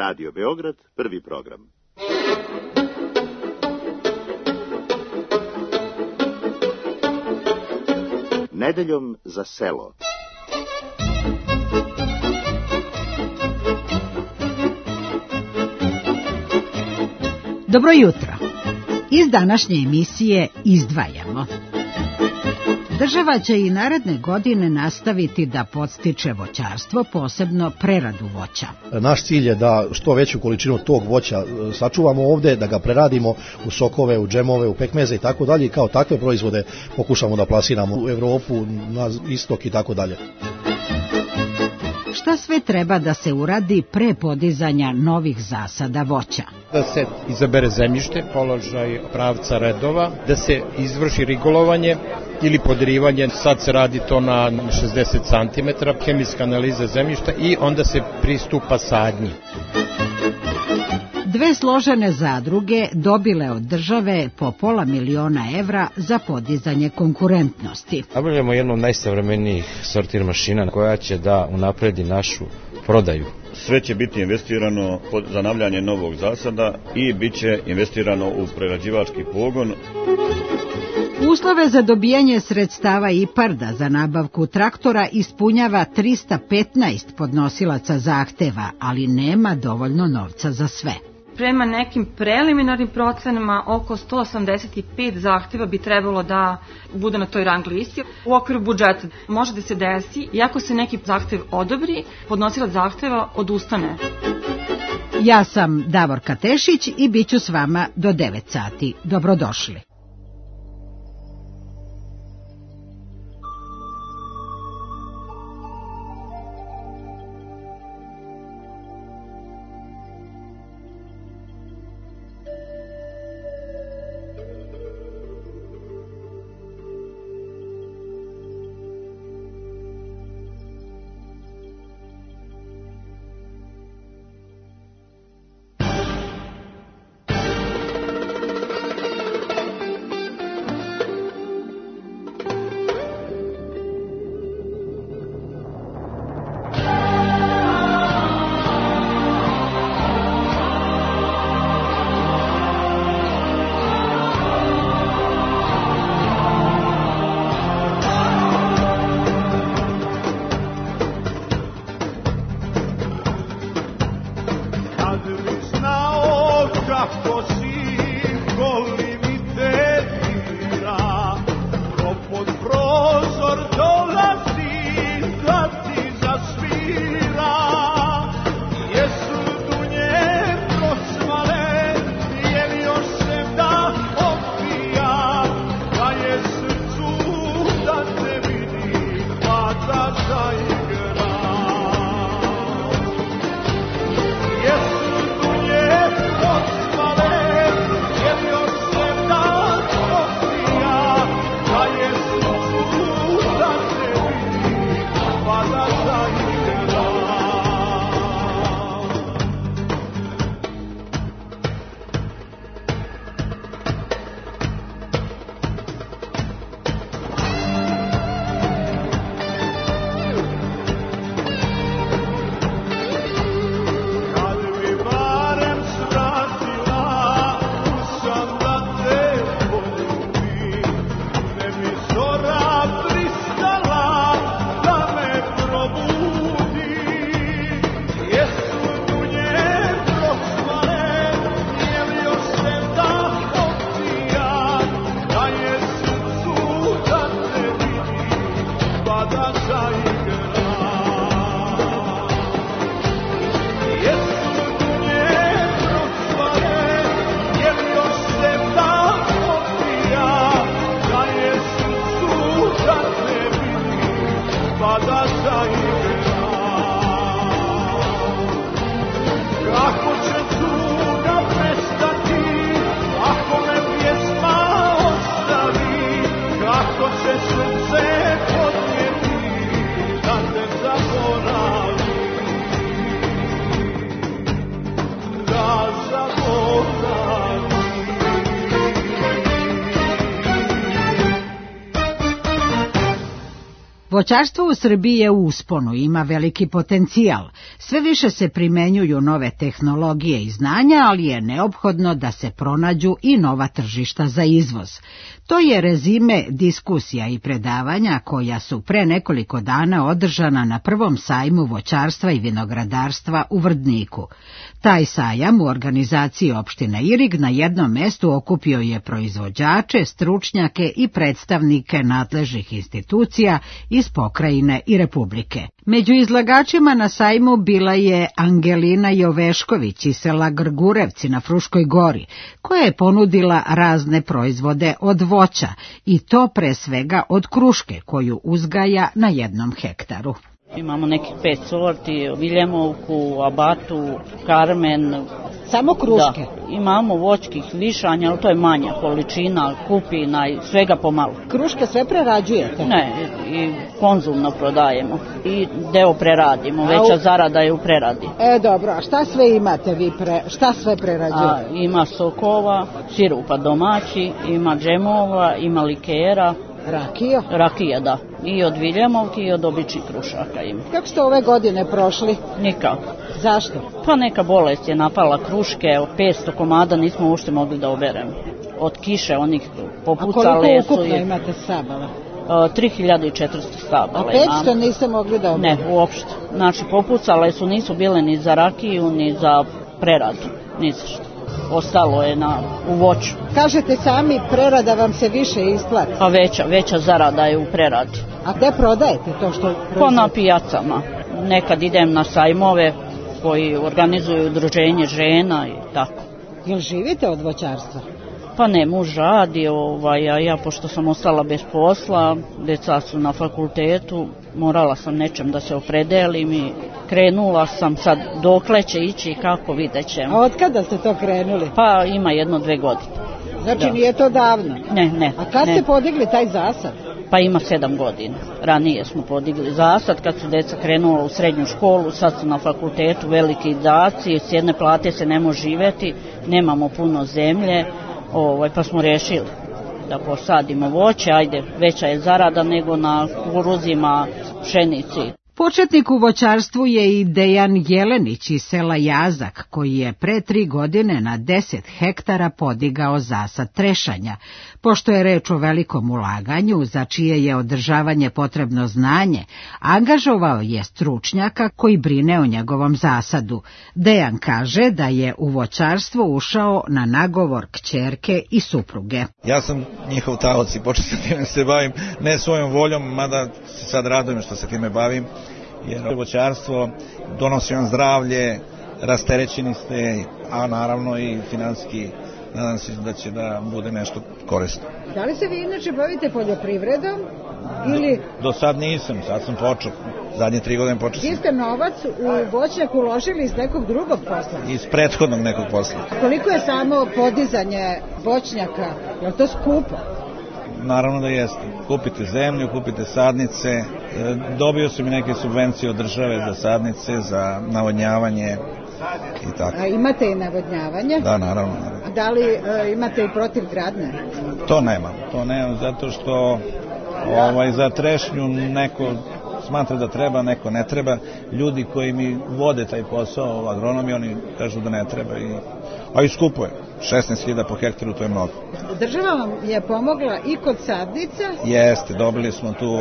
Radio Beograd, prvi program. Nedeljom za selo. Dobro jutro. Iz današnje emisije izdvajamo. Država će i naredne godine nastaviti da podstiče voćarstvo, posebno preradu voća. Naš cilj je da što veću količinu tog voća sačuvamo ovde, da ga preradimo u sokove, u džemove, u pekmeze i tako dalje, i kao takve proizvode pokušamo da plasiramo u Evropu, na istok i tako dalje. Šta sve treba da se uradi pre podizanja novih zasada voća? Da se izabere zemljište, položaj pravca redova, da se izvrši rigolovanje ili podrivanje, sad se radi to na 60 cm, hemijska analiza zemljišta i onda se pristupa sadnji. Dve složene zadruge dobile od države po $500.000 evra za podizanje konkurentnosti. Nabavljamo jednu od najsavremenijih sortir mašina koja će da unapredi našu prodaju. Sve će biti investirano pod zanavljanje novog zasada i bit će investirano u prerađivački pogon. Uslove za dobijanje sredstava IPARD-a za nabavku traktora ispunjava 315 podnosilaca zahteva, ali nema dovoljno novca za sve. Prema nekim preliminarnim procenama, oko 185 zahteva bi trebalo da bude na toj rang listi. U okviru budžeta može da se desi, iako se neki zahtev odobri, podnosilac zahteva odustane. Ja sam Davorka Tešić i bit ću s vama do 9 sati. Dobrodošli. Yes, Voćarstvo u Srbiji je u usponu, ima veliki potencijal. Sve više se primenjuju nove tehnologije i znanja, ali je neophodno da se pronađu i nova tržišta za izvoz. To je rezime diskusija i predavanja koja su pre nekoliko dana održana na prvom sajmu voćarstva i vinogradarstva u Vrdniku. Taj sajam u organizaciji opštine Irig na jednom mestu okupio je proizvođače, stručnjake i predstavnike nadležnih institucija iz pokrajine i Republike. Među izlagačima na sajmu bila je Angelina Jovešković iz sela Grgurevci na Fruškoj gori, koja je ponudila razne proizvode od voća, i to pre svega od kruške koju uzgaja na 1 hektaru. Imamo nekih 5 sorti, Viljemovku, Abatu, Karmen. Samo kruške? Da, imamo voćkih višanja, ali to je manja količina, kupina i svega pomalo. Kruške sve prerađujete? Ne, i konzumno prodajemo i deo preradimo, veća zarada je u preradi. Dobro, a šta sve imate vi, šta sve prerađujete? Ima sokova, sirupa domaći, ima džemova, ima likera. Rakija? Rakija, da. I od Viljemovki i od običnih krušaka ima. Kako ste ove godine prošli? Nikako. Zašto? Pa neka bolest je napala kruške, 500 komada nismo uopšte mogli da oberemo. Od kiše onih popucale su... A koliko ukupno imate stabala? 3400 stabala. A 500 niste mogli da oberemo? Ne, uopšte. Znači, popucale su, nisu bile ni za rakiju, ni za preradu, ni za što. Ostalo je u voću. Kažete sami, prerada vam se više isplati? Pa veća zarada je u preradi. A gde prodajete to što proizvodite? Pa na pijacama. Nekad idem na sajmove koji organizuju udruženje žena i tako. Jel živite od voćarstva? Pa ne, muž radi, a ja pošto sam ostala bez posla, deca su na fakultetu, morala sam nečem da se opredelim i krenula sam sad dokle će ići i kako, vidjet ćemo. A od kada ste to krenuli? Pa ima 1-2 godine. Znači nije to davno? Ne. A kad ste podigli taj zasad? Pa ima 7 godina. Ranije smo podigli zasad kad su deca krenula u srednju školu, sad su na fakultetu, veliki izdaci, s jedne plate se ne može živjeti, nemamo puno zemlje, pa smo rešili da posadimo voće, ajde, veća je zarada nego na kukuruzima, pšenici. Početnik u voćarstvu je i Dejan Jelenić iz sela Jazak, koji je pre 3 godine na 10 hektara podigao zasad trešanja. Pošto je reč o velikom ulaganju, za čije je održavanje potrebno znanje, angažovao je stručnjaka koji brine o njegovom zasadu. Dejan kaže da je u voćarstvo ušao na nagovor kćerke i supruge. Ja sam njihov taoc i počeo se time se bavim, ne svojom voljom, mada se sad radujem što se time bavim, jer voćarstvo donosi vam zdravlje, rasterećeni ste, a naravno i finansijski, nadam se da će da bude nešto korisno. Da li se vi inače bavite poljoprivredom? Ili... Do sad nisam, sad sam počeo, zadnje 3 godine počeo sam. Vi ste novac u voćnjak uložili iz nekog drugog posla? Iz prethodnog nekog posla. Koliko je samo podizanje voćnjaka? Je li to skupo? Naravno da jeste. Kupite zemlju, kupite sadnice, dobio sam i neke subvencije od države za sadnice, za navodnjavanje i tako. A imate i navodnjavanje? Da, naravno. A da li imate i protivgradne? To nemam zato što za trešnju neko smatra da treba, neko ne treba. Ljudi koji mi vode taj posao, agronomi, oni kažu da ne treba, a i skupo je. 16.000 po hektaru, to je mnogo. Država vam je pomogla i kod sadnica? Jeste, dobili smo tu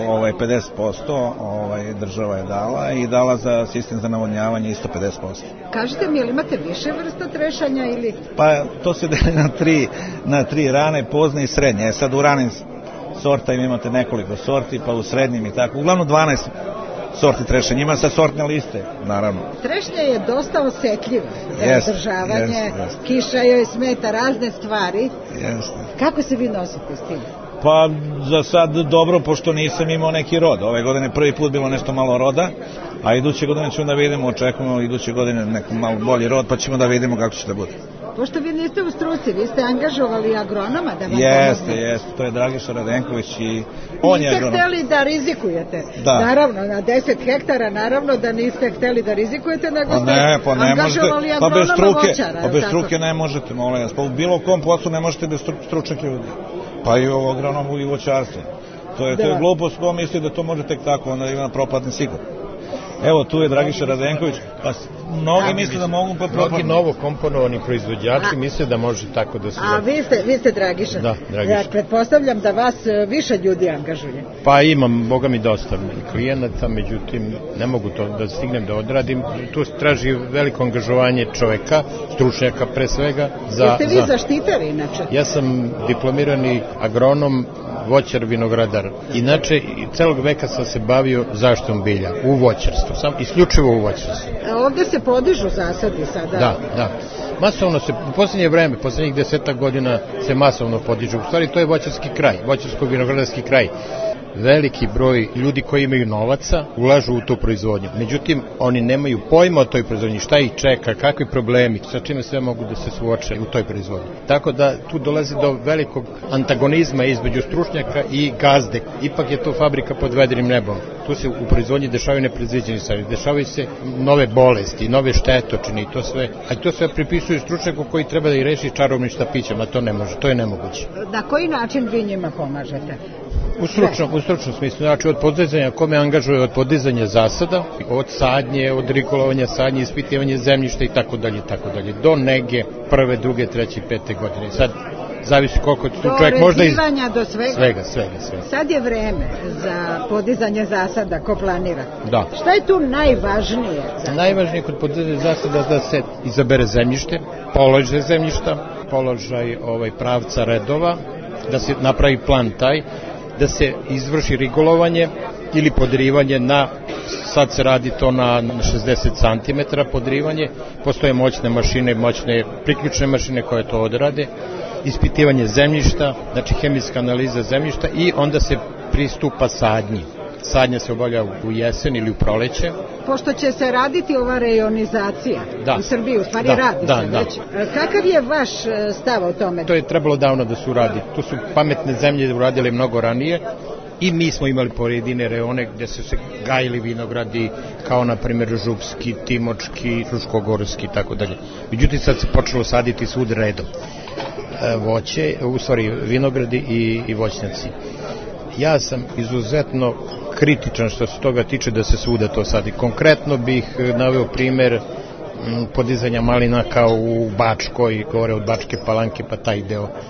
50%, država je dala i dala za sistem za navodnjavanje isto 50%. Kažete mi, ili imate više vrsta trešanja ili... Pa to se deli na tri rane, pozne i srednje. Sad u ranim sortima imate nekoliko sorti, pa u srednjim i tako. Uglavnom 12 sorti trešanja, ima sad sortne liste, naravno. Trešnja je dosta osetljiva za održavanje, kiša joj smeta, razne stvari. Kako se vi nosite s tim? Pa za sad dobro, pošto nisam imao neki rod. Ove godine prvi put bilo nešto malo roda, a iduće godine ćemo da vidimo, očekujemo iduće godine neki malo bolji rod, pa ćemo da vidimo kako će da bude. Pošto vi niste u struci, vi ste angažovali agronoma da vam pomogne. Jeste, to je Dragiša Radenković i on je agronom. Niste hteli da rizikujete? Da. Naravno, na 10 hektara, naravno da niste hteli da rizikujete, nego ste angažovali agronoma voćara. Pa bez struke ne možete, molim vas. Pa u bilo kom poslu ne možete bez stručnih ljudi. Pa i u agronomu i voćarstvu. To je glupost ko misli da to može tek tako, onda ima propatni sigurno. Evo, tu je Dragiša Radenković, pa mnogi misle da mogu mnogi novo komponovani proizvođači misle da može tako da se... A vi ste Dragiša? Da, Dragiša. Ja pretpostavljam da vas više ljudi angažuje. Pa imam, boga mi, dosta klijenata, međutim ne mogu to da stignem da odradim. Tu traži veliko angažovanje čoveka, stručnjaka pre svega. Jeste vi zaštitar inače? Ja sam diplomirani agronom, voćar, vinogradar. Inače, celog veka sam se bavio zaštitom bilja, u voćarstvu, isključivo u voćarstvu. Ovde se podižu zasadi sada? Da. Masovno se, u poslednje vreme, poslednjih 10 godina se masovno podižu. U stvari, to je voćarski kraj, voćarsko-vinogradarski kraj. Veliki broj ljudi koji imaju novaca ulažu u tu proizvodnju. Međutim, oni nemaju pojma o toj proizvodnji, šta ih čeka, kakvi problemi, sa čime sve mogu da se suoče u toj proizvodnji. Tako da tu dolazi do velikog antagonizma između stručnjaka i gazde. Ipak je to fabrika pod vedrim nebom. Tu se u proizvodnji dešavaju nepredviđeni stvari, dešavaju se nove bolesti, nove štetočine i to sve. A to sve pripisuju stručnjaku koji treba da ih reši čarobnim štapićem, a to ne može, to je nemoguće. Na koji način vi njima pomažete? U stručnom smislu, znači od podizanja, kome angažuje od podizanja zasada, od sadnje, od rikulovanja sadnje, ispitivanja zemljišta i tako dalje, do nege prve, druge, treće, pete godine. Sad zavisi koliko tu čovjek možda do svega. Svega. Sad je vreme za podizanje zasada, ko planira. Da. Šta je tu najvažnije? Najvažnije kod podizanja zasada da se izabere zemljište, položaj zemljišta, položaj pravca redova, da se napravi plan taj, da se izvrši rigolovanje ili podrivanje sad se radi to na 60 cm podrivanje, postoje moćne mašine, moćne priključne mašine koje to odrade, ispitivanje zemljišta, znači hemijska analiza zemljišta i onda se pristupa sadnji. Sadnja se obavlja u jesen ili u proleće. Pošto će se raditi ova rejonizacija u Srbiji, u stvari radi se već. Kakav je vaš stav o tome? To je trebalo davno da se uradi. Tu su pametne zemlje uradile mnogo ranije i mi smo imali pojedine reone gde su se gajili vinogradi kao na primjer Župski, Timočki, Fruškogorski i tako dalje. Međutim sad se počelo saditi svud redom. Voće, u stvari vinogradi i voćnjaci. Ja sam izuzetno kritičan što se toga tiče da se svuda to sadi. Konkretno bih naveo primer podizanja malinaka u Bačkoj, gore od Bačke Palanke, pa taj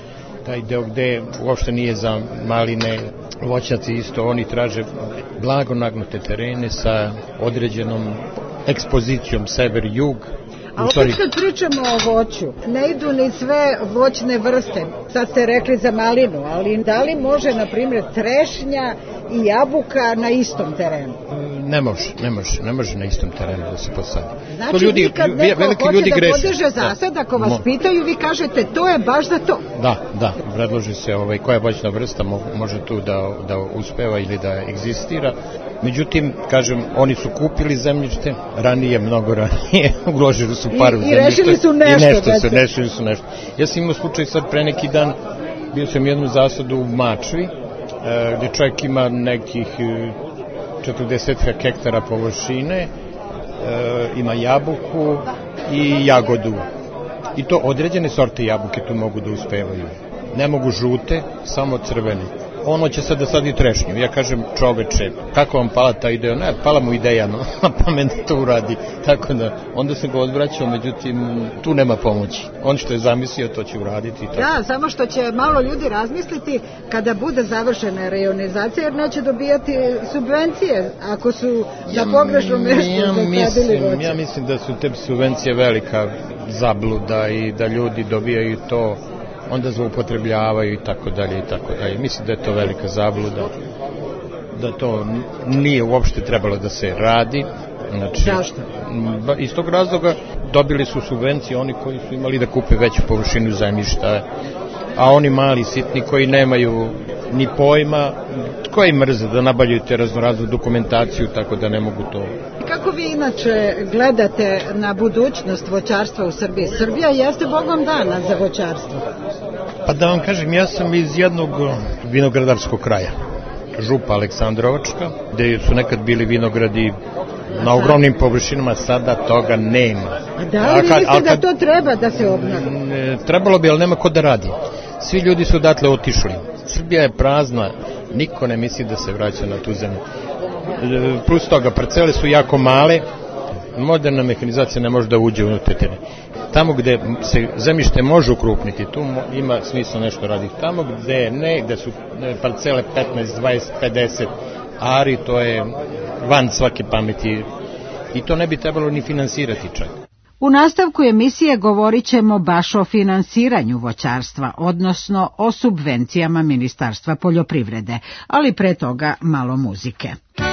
deo gde uopšte nije za maline, voćnjaci isto, oni traže blago nagnute terene sa određenom ekspozicijom sever-jug. A opet kad pričamo o voću, ne idu ni sve voćne vrste. Sad ste rekli za malinu, ali da li može, na primjer, trešnja i jabuka na istom terenu? Ne može na istom terenu da se posadi. Znači, vi kad neko hoće da podiže zasad, ako vas pitaju, vi kažete to je baš za to. Da, predloži se koja voćna vrsta može tu da uspeva ili da egzistira. Međutim, kažem, oni su kupili zemljište, mnogo ranije, uložili su par u zemljište. I rešili su nešto. Ja sam imao slučaj sad pre neki dan, bio sam u jednom zasadu u Mačvi, gde čovjek ima nekih 40 hektara površine, ima jabuku i jagodu. I to određene sorte jabuke tu mogu da uspevaju. Ne mogu žute, samo crvene. Ono će sad da sadi trešnju. Ja kažem, čoveče, kako vam pala ta ideja? Ne, pala mu ideja, pa meni to uradi. Tako da, onda se ga odvraćao, međutim, tu nema pomoći. On što je zamislio, to će uraditi. Da, samo što će malo ljudi razmisliti kada bude završena rejonizacija, jer neće dobijati subvencije ako su na pogrešnom mestu zasadili voće. Ja mislim da su te subvencije velika zabluda i da ljudi dobijaju to, onda zloupotrebljavaju i tako dalje. Mislim da je to velika zabluda, da to nije uopšte trebalo da se radi. Znači, zašto? Iz tog razloga dobili su subvencije oni koji su imali da kupe veću površinu zemljišta, a oni mali, sitni, koji nemaju ni pojma, koji mrze da nabavljaju te raznoraznu dokumentaciju, tako da ne mogu to. Kako vi inače gledate na budućnost voćarstva u Srbiji? Srbija jeste bogom dana za voćarstvo. Pa da vam kažem, ja sam iz jednog vinogradarskog kraja, Župa Aleksandrovačka, gde su nekad bili vinogradi na ogromnim površinama, sada toga nema. A da li mislite da to treba da se obnovi? Trebalo bi, ali nema ko da radi. Svi ljudi su odatle otišli. Srbija je prazna Niko ne misli da se vraća na tu zemlju. Plus toga, parcele su jako male, moderna mehanizacija ne može da uđe unutar. Tamo gde se zemljište može ukrupniti, tu ima smisla nešto raditi. Tamo gde ne, gde su parcele 15, 20, 50 ari, to je van svake pameti i to ne bi trebalo ni finansirati čak. U nastavku emisije govorit ćemo baš o finansiranju voćarstva, odnosno o subvencijama Ministarstva poljoprivrede, ali pre toga malo muzike.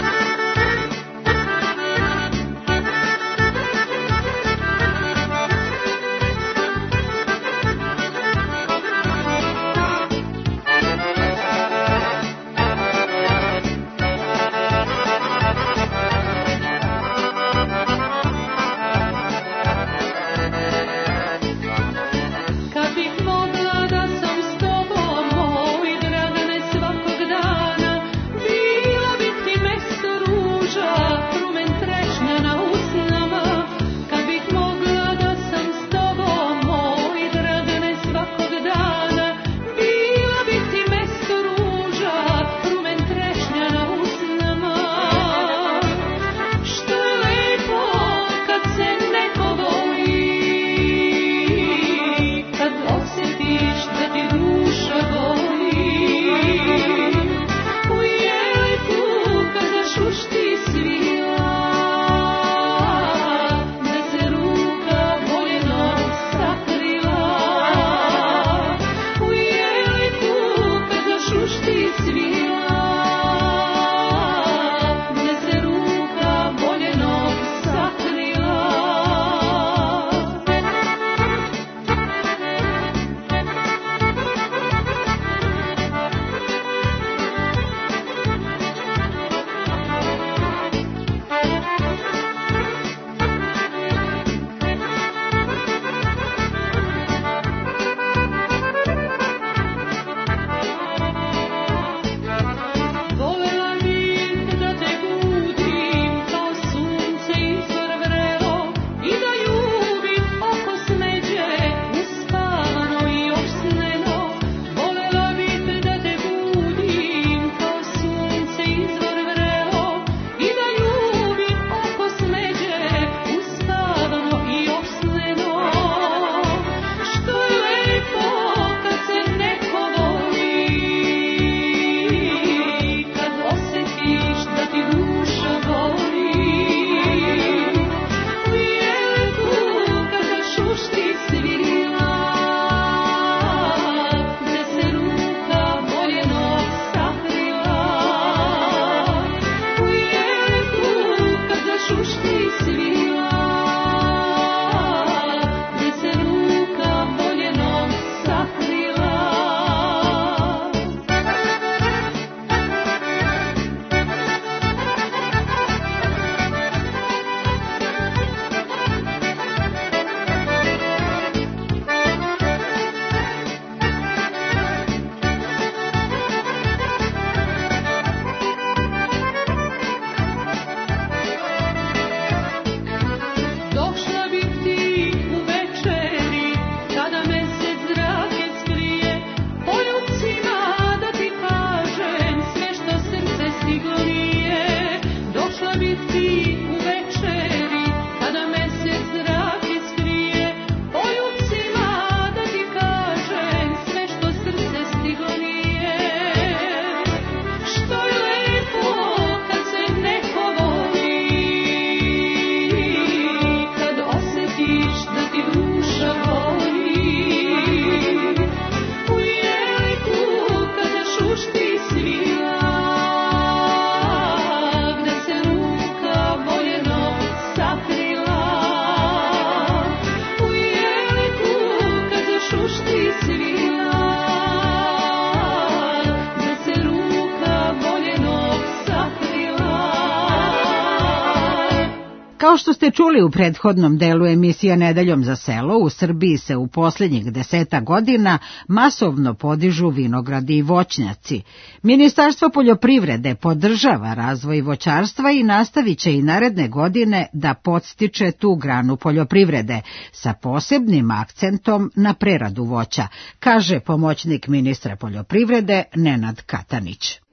Kao što ste čuli u prethodnom delu emisije Nedeljom za selo, u Srbiji se u posljednjih 10 godina masovno podižu vinogradi i voćnjaci. Ministarstvo poljoprivrede podržava razvoj voćarstva i nastavit će i naredne godine da podstiče tu granu poljoprivrede, sa posebnim akcentom na preradu voća, kaže pomoćnik ministra poljoprivrede Nenad Katanić.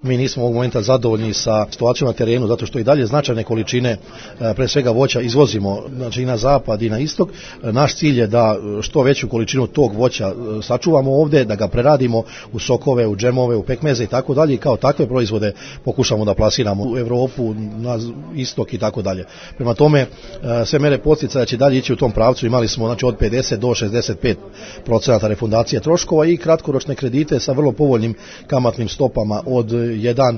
Mi nismo ovog momenta zadovoljni sa situacijom na terenu, zato što i dalje značajne količine, pre svega voća, izvozimo, znači i na zapad i na istok. Naš cilj je da što veću količinu tog voća sačuvamo ovde, da ga preradimo u sokove, u džemove, u pekmeze i tako dalje, i kao takve proizvode pokušamo da plasiramo u Evropu, na istok i tako dalje. Prema tome, sve mere podsticaja će dalje ići u tom pravcu. Imali smo znači od 50 do 65% refundacije troškova i kratkoročne kredite sa vrlo povoljnim kamatnim stopama od 1%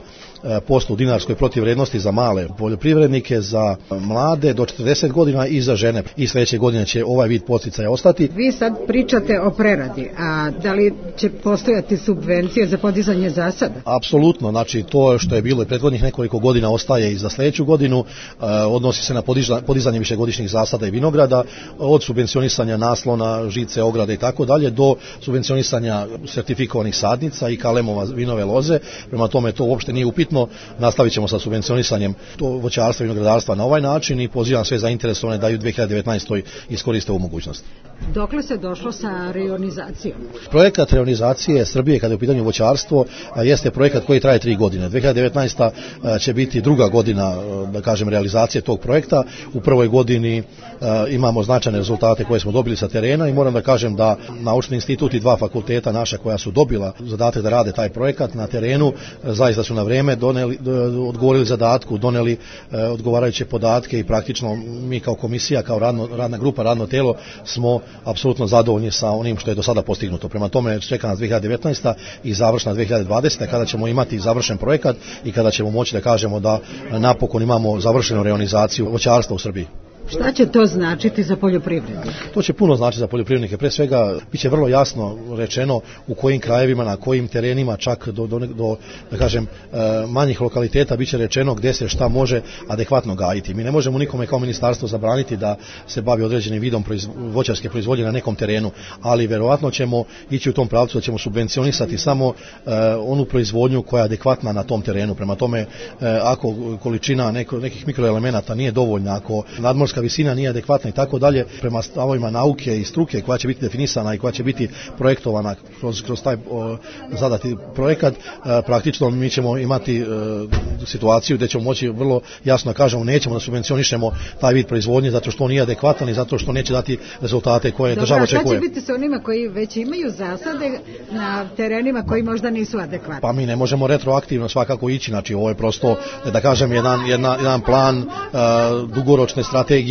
u dinarskoj protivvrednosti za male poljoprivrednike, za mlade do 40 godina i za žene. I sledeće godine će ovaj vid podsticaja ostati. Vi sad pričate o preradi, a da li će postojati subvencije za podizanje zasada? Apsolutno, znači to što je bilo i prethodnih nekoliko godina ostaje i za sledeću godinu, odnosi se na podizanje višegodišnjih zasada i vinograda, od subvencionisanja naslona, žice, ograde i tako dalje, do subvencionisanja sertifikovanih sadnica i kalemova vinove loze. Prema tome to uopšte nije upitno. Nastavit ćemo sa subvencionisanjem voćarstva i vinogradarstva na ovaj način i pozivam sve zainteresovane da i u 2019. iskoriste ovu mogućnost. Dokle se došlo sa reonizacijom? Projekat reonizacije Srbije kada je u pitanju voćarstvo jeste projekat koji traje 3 godine. 2019. će biti druga godina, da kažem, realizacije tog projekta. U prvoj godini imamo značajne rezultate koje smo dobili sa terena i moram da kažem da naučni institut i 2 fakulteta naša koja su dobila zadatak da rade taj projekat na terenu, zaista su na vreme odgovorili zadatku, doneli odgovarajuće podatke i praktično mi kao komisija, kao radna grupa, radno telo smo apsolutno zadovoljni sa onim što je do sada postignuto. Prema tome čeka nas 2019. i završna 2020. kada ćemo imati završen projekat i kada ćemo moći da kažemo da napokon imamo završenu reonizaciju voćarstva u Srbiji. Šta će to značiti za poljoprivrednike? To će puno značiti za poljoprivrednike. Pre svega biće vrlo jasno rečeno u kojim krajevima, na kojim terenima, čak do da kažem manjih lokaliteta biće rečeno gde se šta može adekvatno gajiti. Mi ne možemo nikome kao ministarstvo zabraniti da se bavi određenim vidom voćarske proizvodnje na nekom terenu, ali verovatno ćemo ići u tom pravcu da ćemo subvencionisati samo onu proizvodnju koja je adekvatna na tom terenu. Prema tome, ako količina nekih mikroelemenata nije dovoljna, ako nadmorska visina nije adekvatna i tako dalje, prema stavovima nauke i struke koja će biti definisana i koja će biti projektovana kroz taj zadati projekat, praktično mi ćemo imati situaciju gde ćemo moći vrlo jasno kažemo nećemo da subvencionišemo taj vid proizvodnje zato što on nije adekvatan i zato što neće dati rezultate koje država očekuje. Šta će biti sa onima koji već imaju zasade na terenima koji možda nisu adekvatni? Pa mi ne možemo retroaktivno svakako ići, znači ovo je prosto da kažem jedan plan dugoročne strategije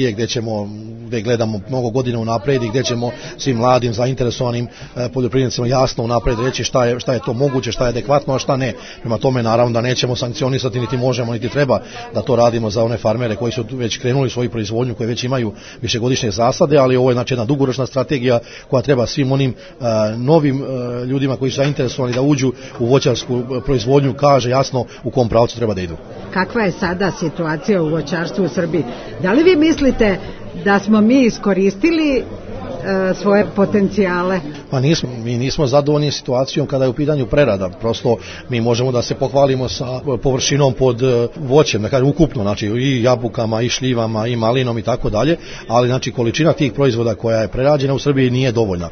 gde gledamo mnogo godina unapred i gde ćemo svim mladim zainteresovanim poljoprivrednicima jasno unapred reći šta je to moguće, šta je adekvatno, a šta ne. Prema tome naravno da nećemo sankcionisati, niti možemo, niti treba da to radimo za one farmere koji su već krenuli svoju proizvodnju, koji već imaju višegodišnje zasade, ali ovo je znači jedna dugoročna strategija koja treba svim onim novim ljudima koji su zainteresovani da uđu u voćarsku proizvodnju kaže jasno u kom pravcu treba da idu. Kakva je sada situacija u voćarstvu u Srbiji? Da li vi mislite da smo mi iskoristili svoje potencijale? Pa mi nismo zadovoljni situacijom kada je u pitanju prerada. Prosto mi možemo da se pohvalimo sa površinom pod voćem, da kažem ukupno, znači i jabukama, i šljivama, i malinom i tako dalje, ali znači količina tih proizvoda koja je prerađena u Srbiji nije dovoljna.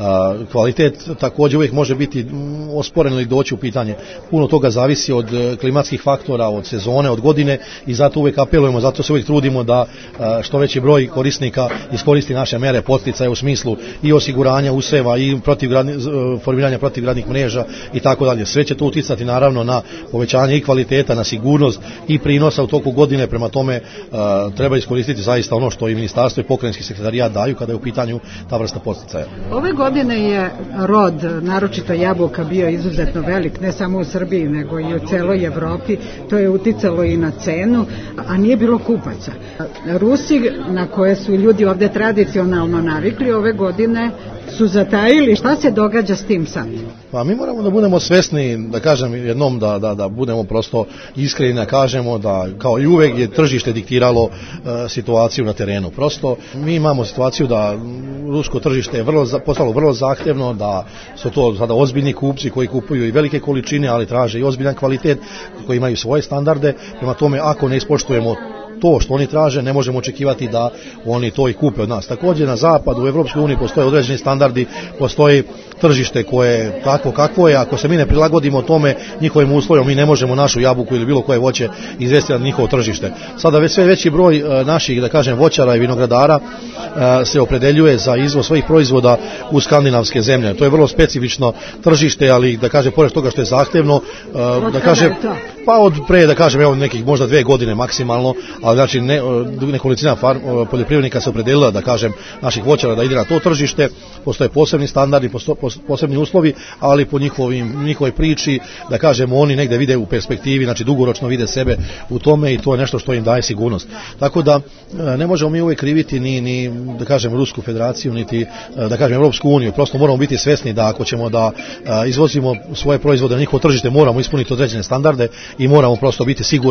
Kvalitet također uvijek može biti osporen ili doći u pitanje. Puno toga zavisi od klimatskih faktora, od sezone, od godine i zato uvijek apelujemo, zato se uvijek trudimo da što veći broj korisnika iskoristi naše mere podsticaja u smislu i osiguranja useva i formiranja protivgradnih mreža i tako dalje. Sve će to uticati naravno na povećanje i kvaliteta, na sigurnost i prinosa u toku godine. Prema tome treba iskoristiti zaista ono što i ministarstvo i pokrajinski sekretarijat daju kada je u pitanju ta vrsta podsticaja. Ove godine je rod, naročito jabuka, bio izuzetno velik, ne samo u Srbiji nego i u celoj Evropi. To je uticalo i na cenu, a nije bilo kupaca. Rusi, na koje su ljudi ovde tradicionalno navikli, ove godine su zatajili. Šta se događa s tim sad? Pa mi moramo da budemo svesni, da kažem jednom, da budemo prosto iskreni, da kažemo da kao i uvek je tržište diktiralo situaciju na terenu. Prosto mi imamo situaciju da rusko tržište je postalo vrlo zahtevno, da su to sada ozbiljni kupci koji kupuju i velike količine, ali traže i ozbiljan kvalitet, koji imaju svoje standarde. Prema tome, ako ne ispoštujemo to što oni traže, ne možemo očekivati da oni to i kupe od nas. Također na zapadu u Evropskoj uniji postoje određeni standardi, postoji tržište koje je takvo kakvo je, ako se mi ne prilagodimo tome njihovim uslovima, mi ne možemo našu jabuku ili bilo koje voće izvesti na njihovo tržište. Sada već sve veći broj naših, da kažem, voćara i vinogradara se opredeljuje za izvoz svojih proizvoda u skandinavske zemlje. To je vrlo specifično tržište, ali da kažem, pored toga što je zahtevno, da kažem, pa od pre, da kažem, evo nekih možda 2 godine maksimalno, ali znači nekolicina poljoprivrednika se opredelila, da kažem, naših voćara da ide na to tržište. Postoje posebni standardi, posebni uslovi, ali po njihovoj priči, da kažemo, oni negde vide u perspektivi, znači dugoročno vide sebe u tome i to je nešto što im daje sigurnost. Tako da ne možemo mi uvijek kriviti ni da kažem Rusku federaciju, niti da kažem Evropsku uniju. Prosto moramo biti svesni da ako ćemo da izvozimo svoje proizvode na njihovo tržište, moramo ispuniti određene standarde i moramo prosto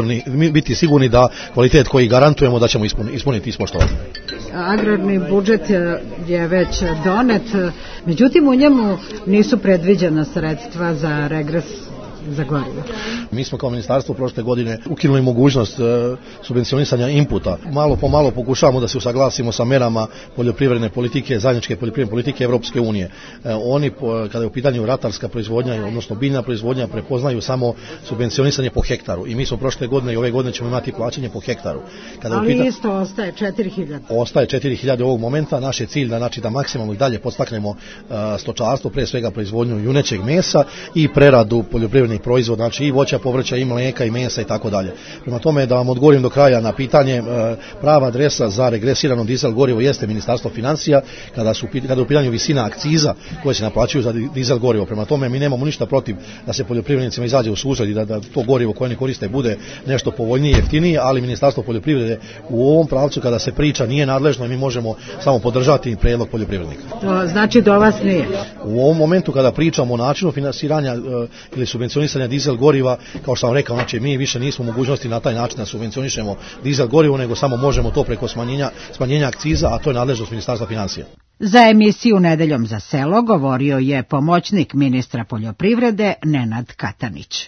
biti sigurni da kvalitet koji garantujemo da ćemo ispuniti i ispoštovati. Agrarni budžet je već donet, međutim u njemu nisu predviđena sredstva za regres za gorivo. Mi smo kao ministarstvo prošle godine ukinuli mogućnost subvencionisanja inputa. Malo po malo pokušavamo da se usaglasimo sa merama poljoprivredne politike, zajedničke poljoprivredne politike Evropske unije. Oni, kada je u pitanju ratarska proizvodnja, odnosno biljna proizvodnja, prepoznaju samo subvencionisanje po hektaru. I mi smo prošle godine i ove godine ćemo imati plaćanje po hektaru. Ali isto ostaje 4.000. Ostaje 4.000 ovog momenta. Naš je cilj da maksimalno i dalje podstaknemo stočarstvo, pre svega proizvodnju junećeg mesa i preradu poljoprivrednih proizvoda, znači i voća, povrća, i mleka, i mesa i tako dalje. Prema tome, da vam odgovorim do kraja na pitanje, prava adresa za regresirano dizel gorivo jeste Ministarstvo financija, kada je u pitanju visina akciza koje se naplaćuju za dizel gorivo. Prema tome, mi nemamo ništa protiv da se poljoprivrednicima izađe u susret i da to gorivo koje oni koriste bude nešto povoljnije i jeftinije, ali Ministarstvo poljoprivrede u ovom pravcu, kada se priča, nije nadležno i mi možemo samo podržati prijedlog poljoprivrednika. To znači do vas nije? U ovom momentu kada pričamo o načinu finansiranja ili subvencionisanja dizel goriva, kao što sam rekao, znači mi više nismo u mogućnosti na taj način da subvencionišemo dizel gorivo, nego samo možemo to preko smanjenja akciza, a to je nadležnost Ministarstva financija. Za emisiju Nedeljom za selo govorio je pomoćnik ministra poljoprivrede Nenad Katanić.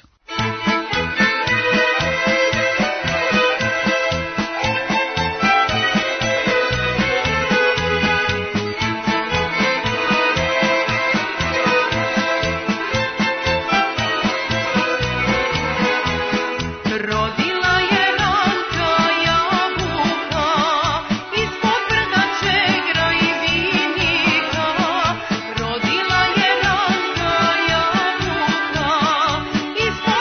Rodila je ranka jabuka, ispod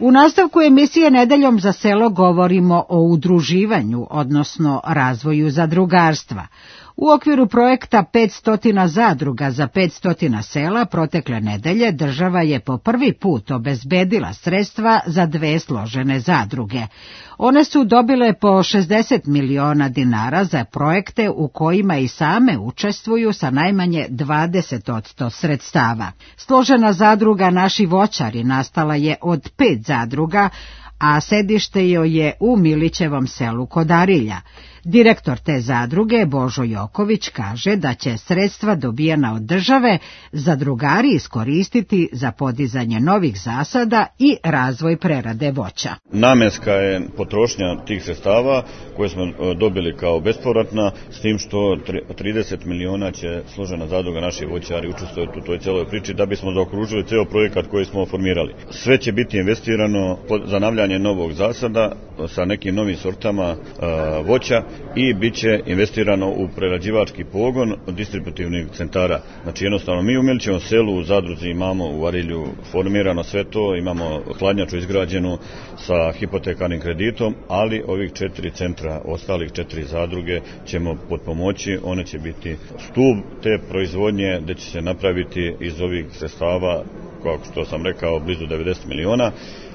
U nastavku emisije Nedeljom za selo govorimo o udruživanju, odnosno razvoju zadrugarstva. U okviru projekta 500 zadruga za 500 sela protekle nedelje država je po prvi put obezbedila sredstva za 2 složene zadruge. One su dobile po 60 miliona dinara za projekte u kojima i same učestvuju sa najmanje 20% sredstava. Složena zadruga Naši voćari nastala je od 5 zadruga, a sedište joj je u Milićevom selu kod Arilja. Direktor te zadruge, Božo Joković, kaže da će sredstva dobijena od države zadrugari iskoristiti za podizanje novih zasada i razvoj prerade voća. Namenska je potrošnja tih sredstava koje smo dobili kao bespovratna, s tim što 30 miliona će složena zadruga Naši voćari učestvovati u toj celoj priči da bismo zaokružili ceo projekat koji smo formirali. Sve će biti investirano za zanavljanje novog zasada sa nekim novim sortama voća i bit će investirano u prerađivački pogon distributivnih centara. Znači jednostavno mi u Milićevom selu u zadruzi imamo u Arilju formirano sve to, imamo hladnjaču izgrađenu sa hipotekarnim kreditom, ali ovih 4 centra, ostalih 4 zadruge ćemo potpomoći, one će biti stub te proizvodnje gde će se napraviti iz ovih sredstava, kao što sam rekao, blizu 90 miliona,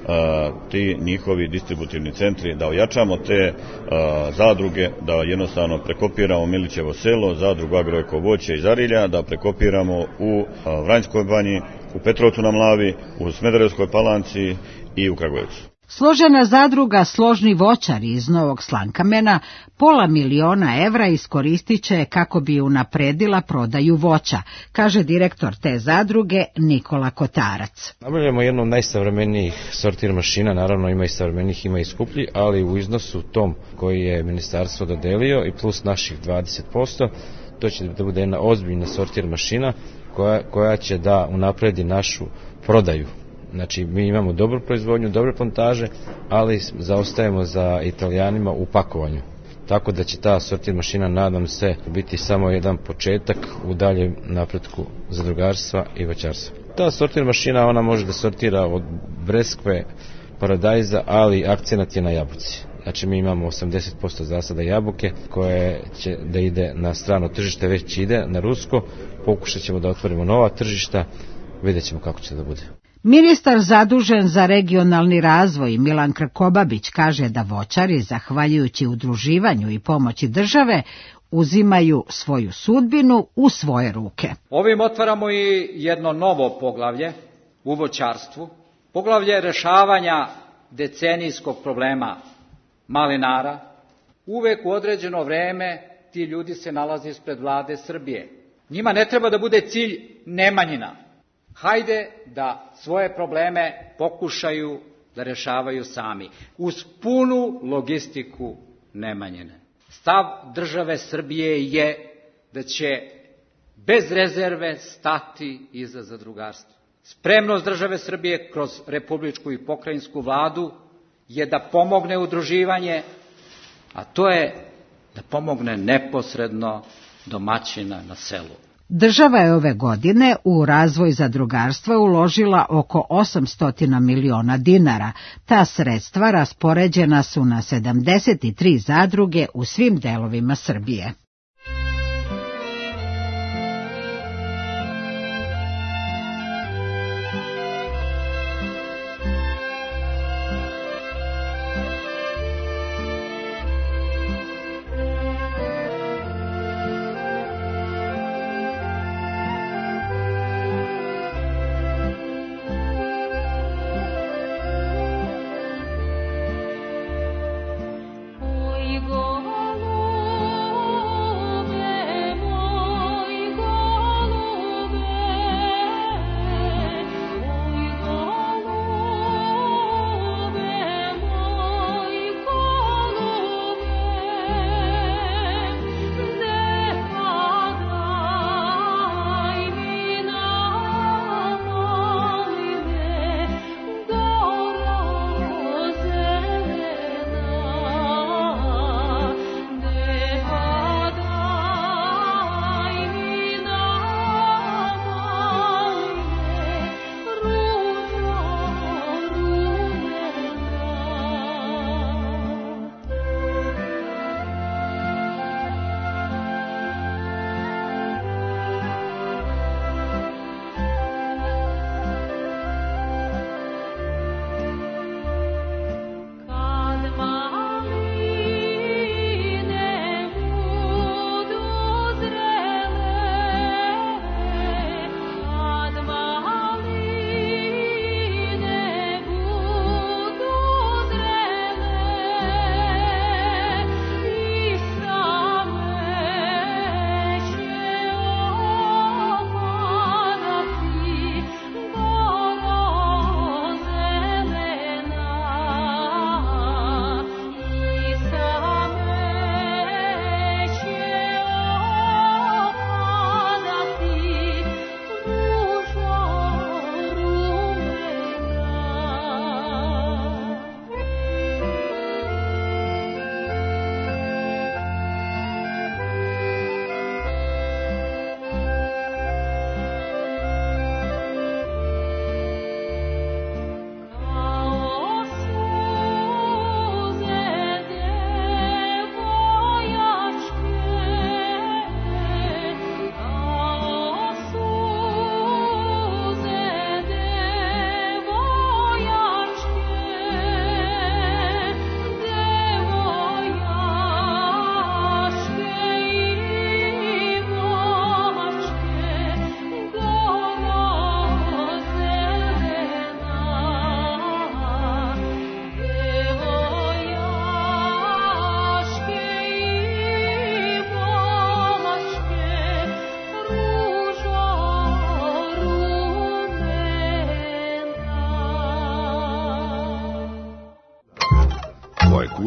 ti njihovi distributivni centri, da ojačamo te zadruge, da jednostavno prekopiramo Milićevo selo, zadrugu Agroeko voće iz Arilja, da prekopiramo u Vranjskoj banji, u Petrovcu na Mlavi, u Smederevskoj Palanci i u Kragujevcu. Složena zadruga Složni voćari iz Novog Slankamena $500 000 iskoristit će kako bi unapredila prodaju voća, kaže direktor te zadruge Nikola Kotarac. Nabavljamo jednu od najsavremenijih sortir mašina, naravno ima i savremenih, ima i skuplji, ali u iznosu tom koji je ministarstvo dodelio i plus naših 20%, to će da bude jedna ozbiljna sortir mašina koja će da unapredi našu prodaju. Znači, mi imamo dobru proizvodnju, dobre plantaže, ali zaostajemo za Italijanima u pakovanju. Tako da će ta sortir mašina, nadam se, biti samo jedan početak u daljem napretku zadrugarstva i voćarstva. Ta sortir mašina, ona može da sortira od breskve, paradajza, ali akcenat je na jabuci. Znači, mi imamo 80% zasada jabuke koje će da ide na strano tržište, već ide na rusko. Pokušat ćemo da otvorimo nova tržišta, vidjet ćemo kako će da bude. Ministar zadužen za regionalni razvoj Milan Krkobabić kaže da voćari, zahvaljujući udruživanju i pomoći države, uzimaju svoju sudbinu u svoje ruke. Ovim otvaramo i jedno novo poglavlje u voćarstvu, poglavlje rešavanja decenijskog problema malinara. Uvek u određeno vreme ti ljudi se nalaze ispred vlade Srbije. Njima ne treba da bude cilj Nemanjina. Hajde da svoje probleme pokušaju da rešavaju sami, uz punu logistiku Nemanjine. Stav države Srbije je da će bez rezerve stati iza zadrugarstva. Spremnost države Srbije kroz republičku i pokrajinsku vladu je da pomogne udruživanje, a to je da pomogne neposredno domaćina na selu. Država je ove godine u razvoj zadrugarstva uložila oko 800 miliona dinara. Ta sredstva raspoređena su na 73 zadruge u svim delovima Srbije.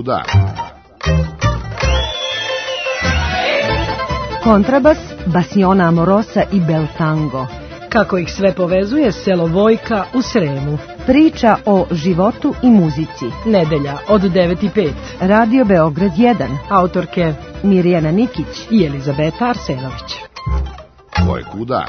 da. Kontrabas, Basiona Amorosa i Bel Tango. Kako ih sve povezuje selo Vojka u Sremu. Priča o životu i muzici. Nedelja od 9:05. Radio Beograd 1. Autorke Mirjana Nikić i Elizabeta Arsenović. Ko je kuda?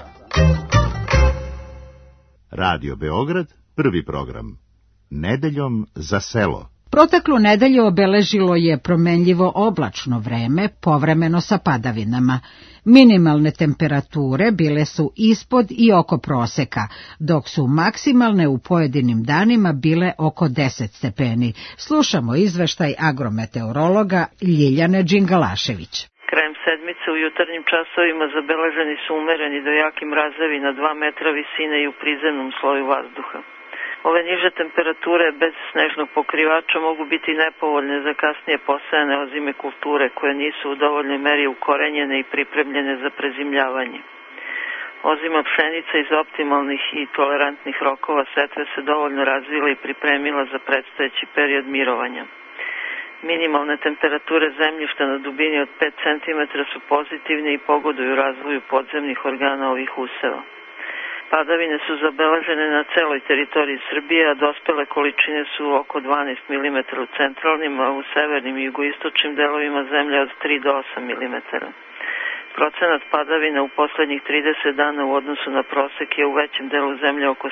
Radio Beograd, prvi program. Nedeljom za selo. Proteklu nedelju obeležilo je promenljivo oblačno vreme, povremeno sa padavinama. Minimalne temperature bile su ispod i oko proseka, dok su maksimalne u pojedinim danima bile oko 10 stepeni. Slušamo izveštaj agrometeorologa Ljiljane Đingalašević. Krajem sedmice u jutarnjim časovima zabeleženi su umereni do jaki mrazevi na 2 metra visine i u prizemnom sloju vazduha. Ove niže temperature bez snežnog pokrivača mogu biti nepovoljne za kasnije posejane ozime kulture koje nisu u dovoljnoj meri ukorenjene i pripremljene za prezimljavanje. Ozima pšenica iz optimalnih i tolerantnih rokova setve se dovoljno razvila i pripremila za predstojeći period mirovanja. Minimalne temperature zemljišta na dubini od 5 cm su pozitivne i pogoduju razvoju podzemnih organa ovih useva. Padavine su zabeležene na celoj teritoriji Srbije, a dospele količine su oko 12 mm u centralnim, a u severnim i jugoistočnim delovima zemlje od 3 do 8 mm. Procenat padavina u poslednjih 30 dana u odnosu na prosek je u većem delu zemlje oko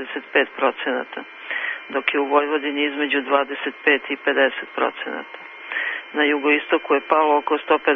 125%, dok je u Vojvodini između 25 i 50%. Na jugoistoku je palo oko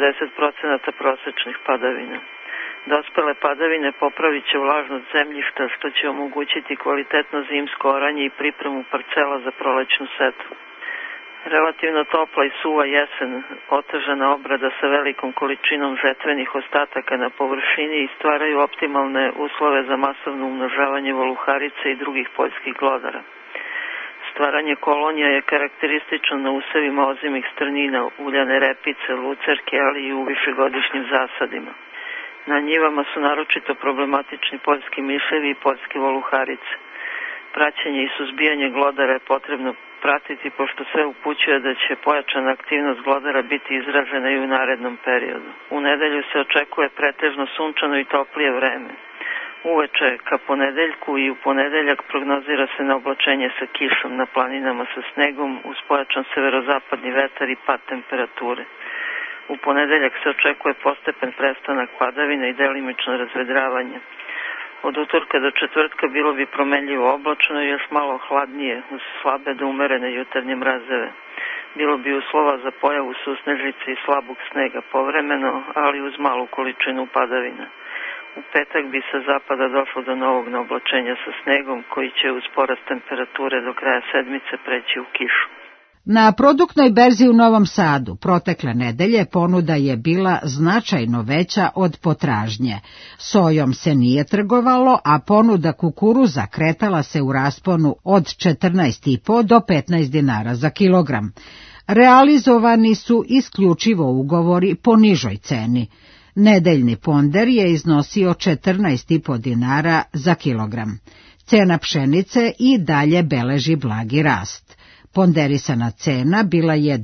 150% prosečnih padavina. Dospele padavine popravit će vlažnost zemljišta, što će omogućiti kvalitetno zimsko oranje i pripremu parcela za prolećnu setvu. Relativno topla i suva jesen, otežana obrada sa velikom količinom žetvenih ostataka na površini i stvaraju optimalne uslove za masovno umnožavanje voluharice i drugih poljskih glodara. Stvaranje kolonija je karakteristično na usevima ozimih strnjina, uljane repice, lucerke, ali i u višegodišnjim zasadima. Na njivama su naročito problematični poljski miševi i poljske voluharice. Praćenje i suzbijanje glodara je potrebno pratiti, pošto sve upućuje da će pojačana aktivnost glodara biti izražena i u narednom periodu. U nedelju se očekuje pretežno sunčano i toplije vreme. Uveče ka ponedeljku i u ponedeljak prognozira se na oblačenje sa kišom na planinama sa snegom uz pojačan severozapadni vetar i pad temperature. U ponedeljak se očekuje postepen prestanak padavina i delimično razvedravanje. Od utorka do četvrtka bilo bi promenljivo oblačno i još malo hladnije uz slabe do umerene jutarnje mrazeve. Bilo bi uslova za pojavu susnežice i slabog snega povremeno, ali uz malu količinu padavina. U petak bi sa zapada došlo do novog naoblačenja sa snegom, koji će uz porast temperature do kraja sedmice preći u kišu. Na produktnoj berzi u Novom Sadu protekle nedelje ponuda je bila značajno veća od potražnje. Sojom se nije trgovalo, a ponuda kukuruza kretala se u rasponu od 14,5 do 15 dinara za kilogram. Realizovani su isključivo ugovori po nižoj ceni. Nedeljni ponder je iznosio 14,5 dinara za kilogram. Cena pšenice i dalje beleži blagi rast. Ponderisana cena bila je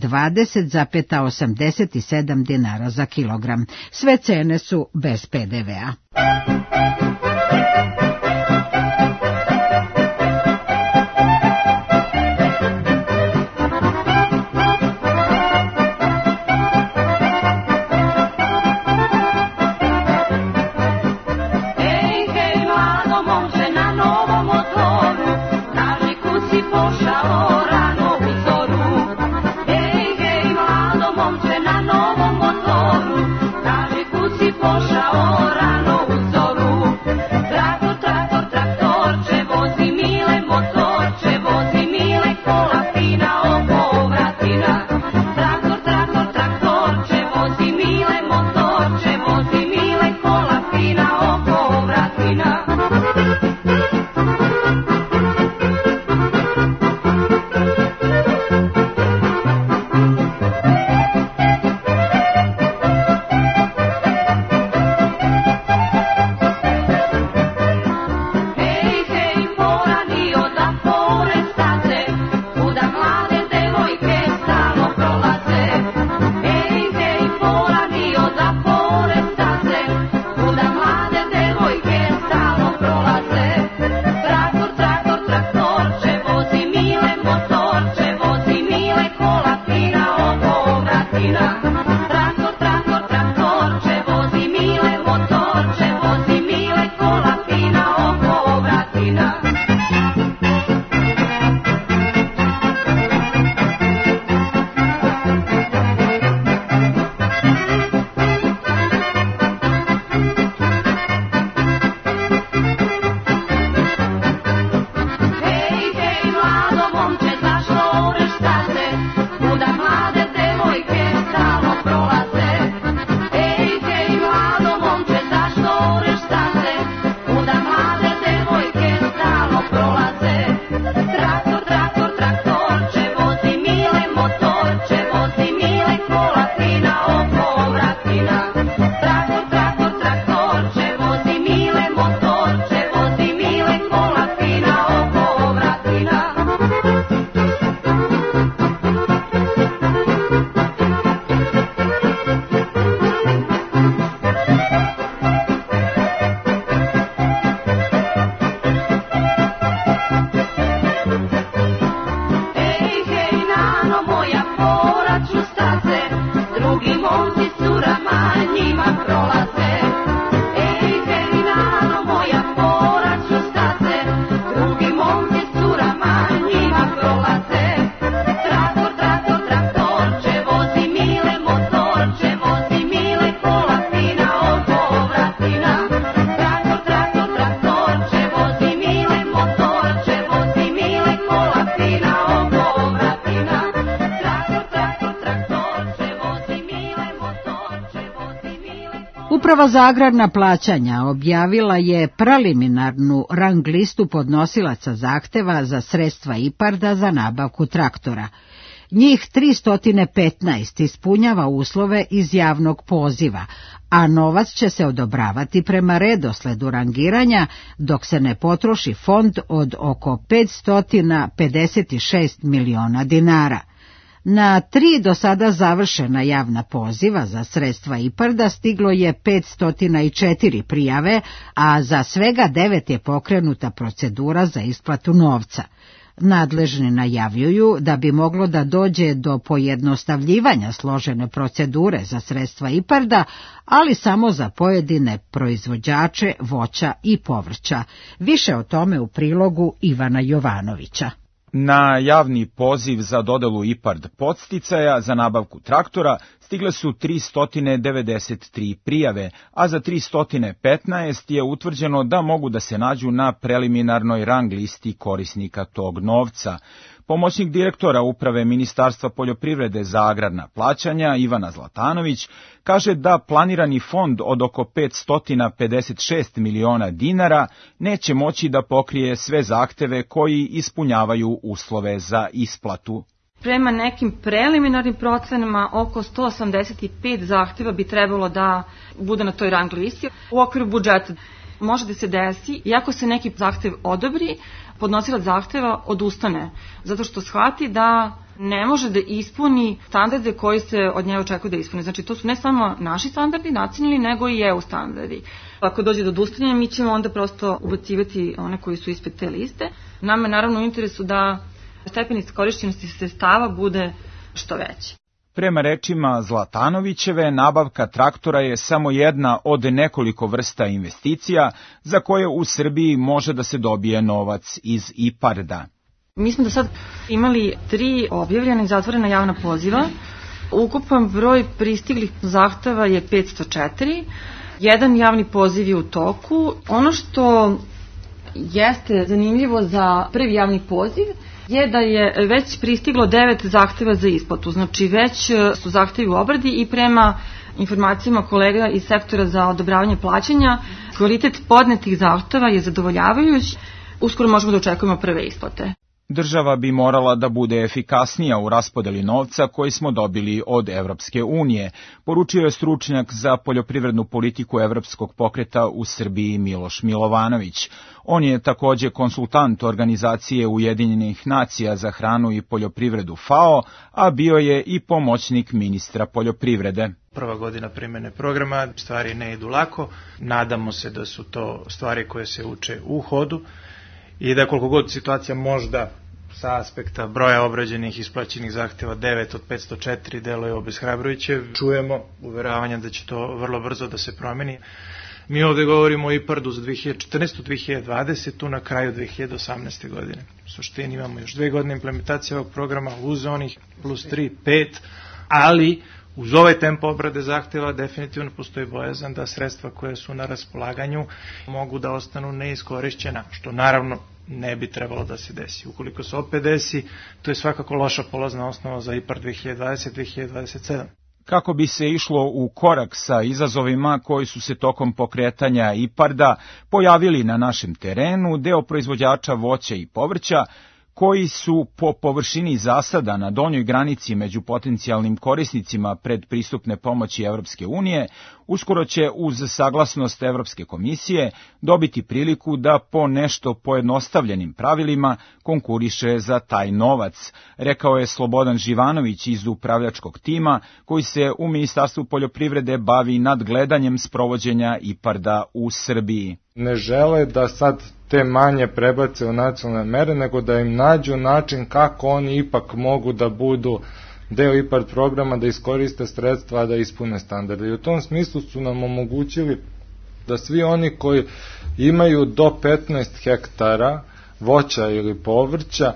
20,87 dinara za kilogram. Sve cene su bez PDV-a. Uprava za agrarna plaćanja objavila je preliminarnu rang listu podnosilaca zahteva za sredstva IPARD-a za nabavku traktora. Njih 315 ispunjava uslove iz javnog poziva, a novac će se odobravati prema redosledu rangiranja dok se ne potroši fond od oko 556 miliona dinara. Na 3 do sada završena javna poziva za sredstva IPARD-a stiglo je 504 prijave, a za svega 9 je pokrenuta procedura za isplatu novca. Nadležni najavljuju da bi moglo da dođe do pojednostavljivanja složene procedure za sredstva IPARD-a, ali samo za pojedine proizvođače voća i povrća. Više o tome u prilogu Ivana Jovanovića. Na javni poziv za dodelu IPARD podsticaja za nabavku traktora stigle su 393 prijave, a za 315 je utvrđeno da mogu da se nađu na preliminarnoj rang listi korisnika tog novca. Pomoćnik direktora Uprave Ministarstva poljoprivrede za agrarna plaćanja Ivana Zlatanović kaže da planirani fond od oko 556 miliona dinara neće moći da pokrije sve zahteve koji ispunjavaju uslove za isplatu. Prema nekim preliminarnim procenama, oko 185 zahteva bi trebalo da bude na toj rang listi. U okviru budžeta može da se desi, iako se neki zahtev odobri, podnosilac zahteva odustane, zato što shvati da ne može da ispuni standarde koji se od nje očekuju da ispuni. Znači, to su ne samo naši standardi nacionalni, nego i EU standardi. Ako dođe do odustajanja, mi ćemo onda prosto ubacivati one koji su ispred te liste. Nama je naravno u interesu da stepen iskorišćenosti sredstava bude što veći. Prema rečima Zlatanovićeve, nabavka traktora je samo jedna od nekoliko vrsta investicija za koje u Srbiji može da se dobije novac iz IPARD-a. Mi smo do sad imali 3 objavljena i zatvorena javna poziva. Ukupan broj pristiglih zahteva je 504. Jedan javni poziv je u toku. Ono što jeste zanimljivo za prvi javni poziv je da je već pristiglo 9 zahteva za isplatu. Znači već su zahtevi u obradi i prema informacijama kolega iz sektora za odobravanje plaćanja, kvalitet podnetih zahteva je zadovoljavajuć. Uskoro možemo da očekujemo prve isplate. Država bi morala da bude efikasnija u raspodeli novca koji smo dobili od Evropske unije, poručio je stručnjak za poljoprivrednu politiku Evropskog pokreta u Srbiji Miloš Milovanović. On je takođe konsultant organizacije Ujedinjenih nacija za hranu i poljoprivredu FAO, a bio je i pomoćnik ministra poljoprivrede. Prva godina primjene programa, stvari ne idu lako, nadamo se da su to stvari koje se uče u hodu i da koliko god situacija možda sa aspekta broja obrađenih i isplaćenih zahteva 9 od 504 deluje obeshrabrujuće. Čujemo uveravanja da će to vrlo brzo da se promeni. Mi ovde govorimo o IPARD-u za 2014. 2020. na kraju 2018. godine. U suštini imamo još 2 godine implementacije ovog programa uz onih plus 3, 5, ali uz ovaj tempo obrade zahteva definitivno postoji bojazan da sredstva koje su na raspolaganju mogu da ostanu neiskorišćena, što naravno ne bi trebalo da se desi. Ukoliko se opet desi, to je svakako loša polazna osnova za IPARD 2020-2027. Kako bi se išlo u korak sa izazovima koji su se tokom pokretanja IPARD-a pojavili na našem terenu, deo proizvođača voća i povrća, koji su po površini zasada na donjoj granici među potencijalnim korisnicima predpristupne pomoći Evropske unije, uskoro će uz saglasnost Evropske komisije dobiti priliku da po nešto pojednostavljenim pravilima konkuriše za taj novac, rekao je Slobodan Živanović iz upravljačkog tima koji se u Ministarstvu poljoprivrede bavi nadgledanjem sprovođenja IPARD-a u Srbiji. Ne žele da sad te manje prebace u nacionalne mere, nego da im nađu način kako oni ipak mogu da budu deo IPARD programa, da iskoriste sredstva, da ispune standarde. I u tom smislu su nam omogućili da svi oni koji imaju do 15 hektara voća ili povrća,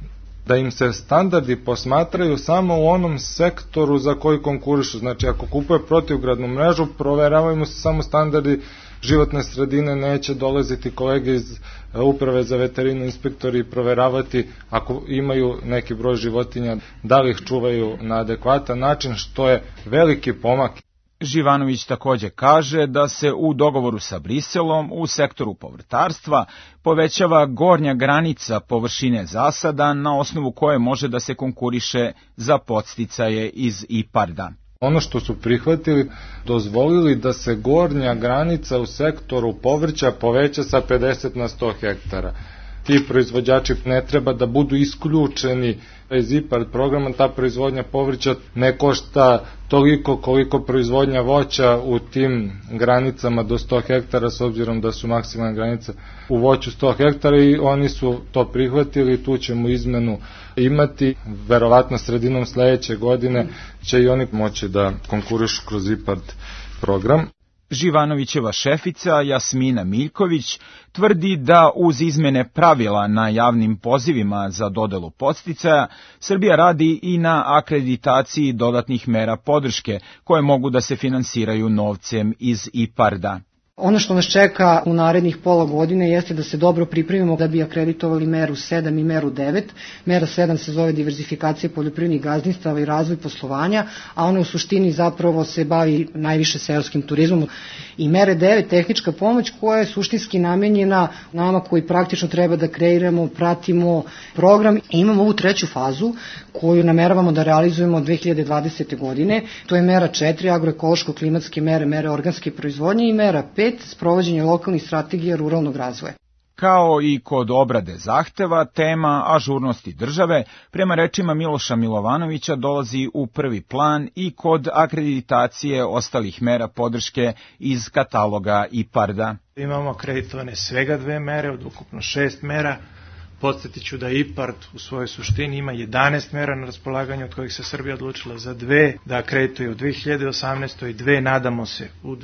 da im se standardi posmatraju samo u onom sektoru za koji konkurišu. Znači, ako kupuje protivgradnu mrežu, proveravaju mu se samo standardi životne sredine, neće dolaziti kolege iz uprave za veterinu, inspektori i proveravati ako imaju neki broj životinja, da li ih čuvaju na adekvatan način, što je veliki pomak. Živanović takođe kaže da se u dogovoru sa Briselom u sektoru povrtarstva povećava gornja granica površine zasada na osnovu koje može da se konkuriše za podsticaje iz IPARD-a. Ono što su prihvatili, dozvolili da se gornja granica u sektoru povrća poveća sa 50 na 100 hektara. Ti proizvođači ne treba da budu isključeni iz IPARD programa, ta proizvodnja povrća ne košta toliko koliko proizvodnja voća u tim granicama do 100 hektara, s obzirom da su maksimalne granice u voću 100 hektara i oni su to prihvatili, tu ćemo izmenu imati, verovatno sredinom sledeće godine će i oni moći da konkurišu kroz IPARD program. Živanovićeva šefica Jasmina Miljković tvrdi da uz izmene pravila na javnim pozivima za dodelu podsticaja, Srbija radi i na akreditaciji dodatnih mera podrške koje mogu da se finansiraju novcem iz IPARD-a. Ono što nas čeka u narednih pola godine jeste da se dobro pripremimo da bi akreditovali meru 7 i meru 9. Mera 7 se zove diversifikacija poljoprivrednih gazdinstava i razvoj poslovanja, a ona u suštini zapravo se bavi najviše seoskim turizmom. I mere 9, tehnička pomoć koja je suštinski namenjena nama koji praktično treba da kreiramo, pratimo program. I imamo ovu treću fazu koju nameravamo da realizujemo od 2020. godine. To je mera 4, agroekološko-klimatske mere, mere organske proizvodnje i mera 5, sprovođenje lokalnih strategija ruralnog razvoja. Kao i kod obrade zahteva, tema ažurnosti države, prema rečima Miloša Milovanovića, dolazi u prvi plan i kod akreditacije ostalih mera podrške iz kataloga IPARD-a. Imamo akreditovane svega 2 mere od ukupno 6 mera. Podsjetit ću da IPARD u svojoj suštini ima 11 mera na raspolaganju, od kojih se Srbija odlučila za 2, da akredituje u 2018. i 2, nadamo se, u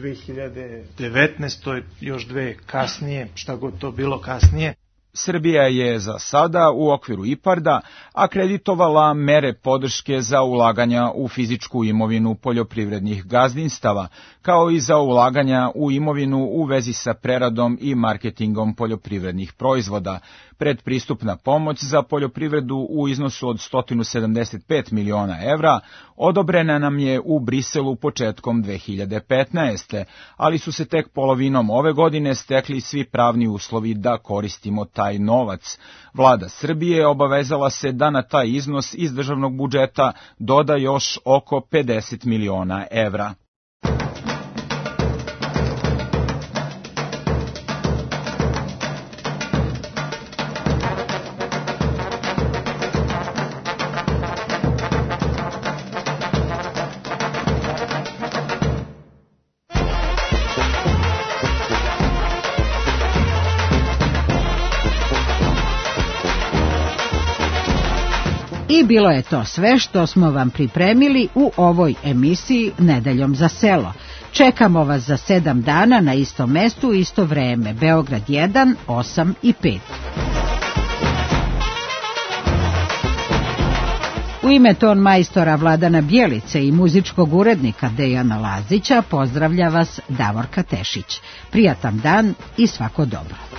2019. još 2 kasnije, šta god to bilo kasnije. Srbija je za sada u okviru IPARD-a akreditovala mere podrške za ulaganja u fizičku imovinu poljoprivrednih gazdinstava, kao i za ulaganja u imovinu u vezi sa preradom i marketingom poljoprivrednih proizvoda. Predpristupna pomoć za poljoprivredu u iznosu od 175 miliona evra odobrena nam je u Briselu početkom 2015. ali su se tek polovinom ove godine stekli svi pravni uslovi da koristimo taj novac. Vlada Srbije obavezala se da na taj iznos iz državnog budžeta doda još oko 50 miliona evra. I bilo je to sve što smo vam pripremili u ovoj emisiji Nedeljom za selo. Čekamo vas za 7 dana na istom mestu u isto vreme. Beograd 1, 8 i 5. U ime ton majstora Vladana Bjelice i muzičkog urednika Dejana Lazića pozdravlja vas Davorka Tešić. Prijatan dan i svako dobro.